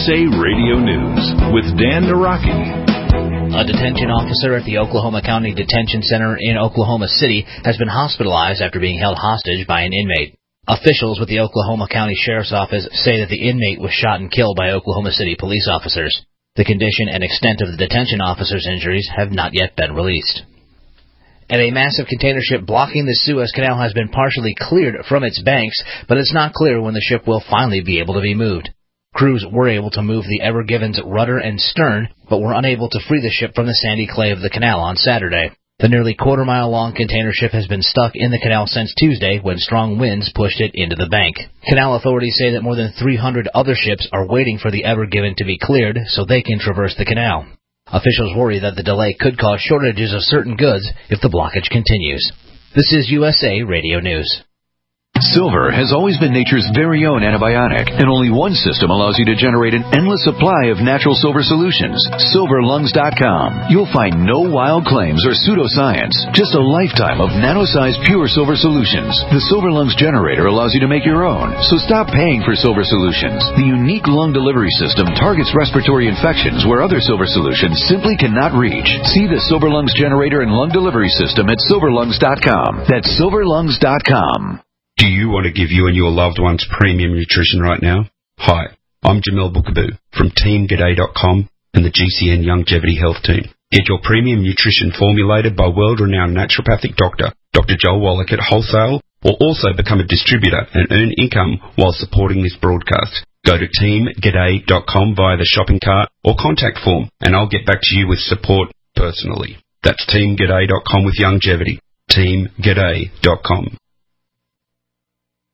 USA Radio News with Dan Naraki. A detention officer at the Oklahoma County Detention Center in Oklahoma City has been hospitalized after being held hostage by an inmate. Officials with the Oklahoma County Sheriff's Office say that the inmate was shot and killed by Oklahoma City police officers. The condition and extent of the detention officer's injuries have not yet been released. And a massive container ship blocking the Suez Canal has been partially cleared from its banks, but it's not clear when the ship will finally be able to be moved. Crews were able to move the Ever Given's rudder and stern, but were unable to free the ship from the sandy clay of the canal on Saturday. The nearly quarter-mile-long container ship has been stuck in the canal since Tuesday when strong winds pushed it into the bank. Canal authorities say that more than 300 other ships are waiting for the Ever Given to be cleared so they can traverse the canal. Officials worry that the delay could cause shortages of certain goods if the blockage continues. This is USA Radio News. Silver has always been nature's very own antibiotic, and only one system allows you to generate an endless supply of natural silver solutions. SilverLungs.com. You'll find no wild claims or pseudoscience, just a lifetime of nano-sized pure silver solutions. The Silver Lungs generator allows you to make your own, so stop paying for silver solutions. The unique lung delivery system targets respiratory infections where other silver solutions simply cannot reach. See the Silver Lungs generator and lung delivery system at SilverLungs.com. That's SilverLungs.com. Do you want to give you and your loved ones premium nutrition right now? Hi, I'm Jamel Bookaboo from TeamGaday.com and the GCN Longevity Health Team. Get your premium nutrition formulated by world-renowned naturopathic doctor, Dr. Joel Wallach at Wholesale, or also become a distributor and earn income while supporting this broadcast. Go to TeamGaday.com via the shopping cart or contact form, and I'll get back to you with support personally. That's TeamGaday.com with longevity. TeamGaday.com.